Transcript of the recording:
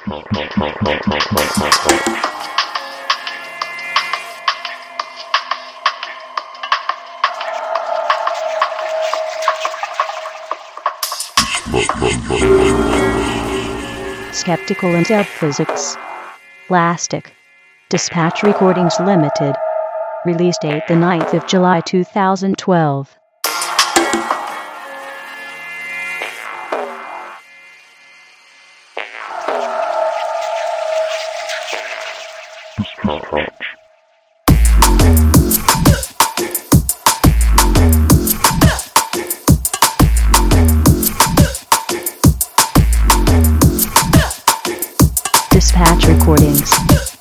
Skeptical and Physics. Plastic. Dispatch Recordings Limited. Release date the 9th of July 2012. Dispatch Recordings.